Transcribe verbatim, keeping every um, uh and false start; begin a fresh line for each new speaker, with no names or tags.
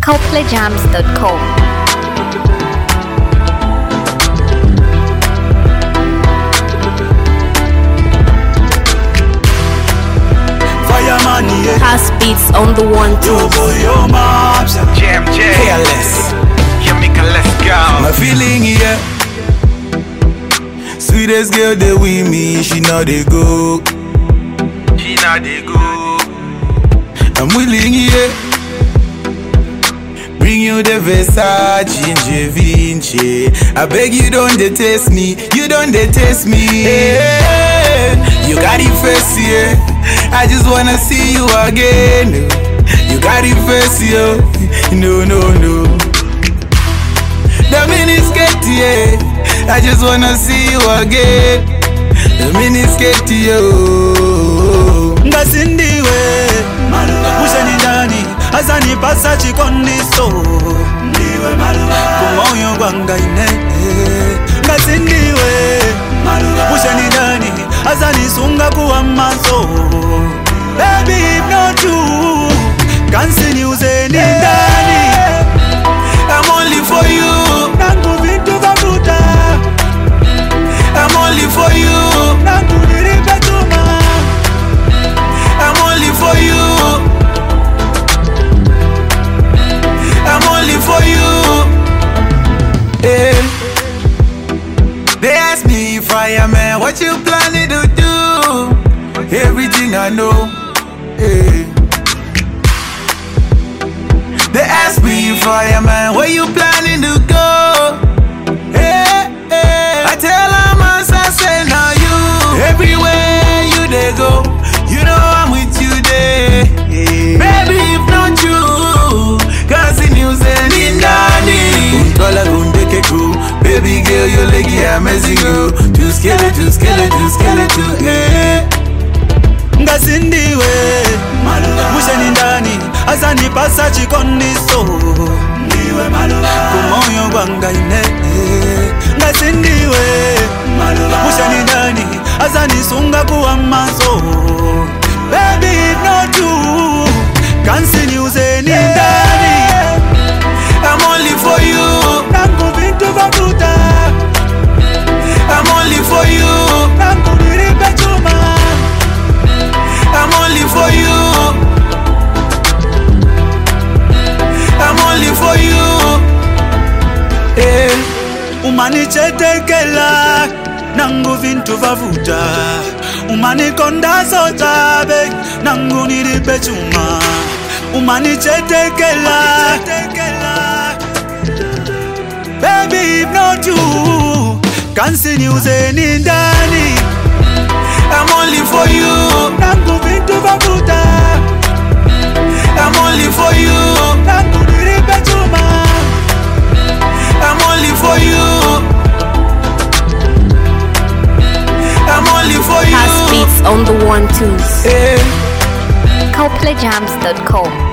coplay jams dot com.
Fireman, yeah.
Pass beats on the one two.
Yo, boy, yo, maps.
Jam J.
Careless.
Yamika, let's go.
My feeling, yeah. Sweetest girl, they with me, she know they go.
She not they go.
I'm willing, yeah. Bring you the Versace and Givenchy. I beg you don't detest me, you don't detest me. Hey, you got it first, yeah. I just wanna see you again. You got it first, yeah. No, no, no. The miniskirt, yeah. I just wanna see you again. The miniskirt, yo.
Ngasindiwe Useni ndani Azani pasa chikondiso Ndiwe kumoyo gwanga ine Ngasindiwe Useni ndani Azani sunga kuwa maso Baby if not you Kansini useni ndani
I'm only for you.
Nangu vitu vakuta
I'm only for you.
Nangu nilipe tuma
I'm only for you. I'm only for you. Hey. They ask me if I am man, what you planning to do? Everything I know. Hey. They ask me if I am man, where you planning to go? Hey, hey. I tell them as I say now you. Everywhere you they go, you know I'm with you there. Hey. Baby if not you, cause in you say nindani. Untola gundeke ku, baby girl you leggy amazing girl. Too scared, too scared, too scared, too hey.
Ngasindiwe Useni ndani Azani pasa chikondiso Ndiwe kumoyo gwanga ine Ngasindiwe Useni ndani Azani sunga kuwa maso Baby if not you Kansini useni ndani
I'm only for you.
Nangu vintu vakuta
I'm only for you.
Nangu nilipe chuma
I'm only for you. I'm only for you. Hey.
Umanichetekela Nangu vintu vavuta Umanikonda sotabe Nangu nilipe chuma Umanichetekela Baby if not you Kansini useni ndani
I'm only for you.
Nangu vintu vavuta
I'm only for you.
Nangu nilipe chuma
I'm only for you. I'm only for you.
Pass beats on the one twos.
Hey.
coplay jams dot com.